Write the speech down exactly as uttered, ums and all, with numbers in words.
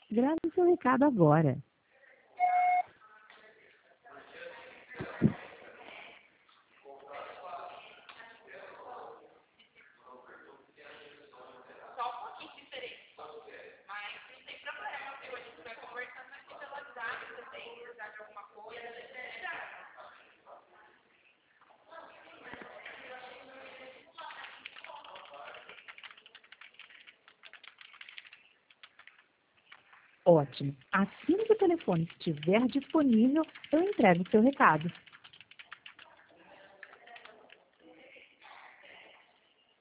Grave seu recado agora. Ótimo. Assim que o telefone estiver disponível, eu entrego o seu recado.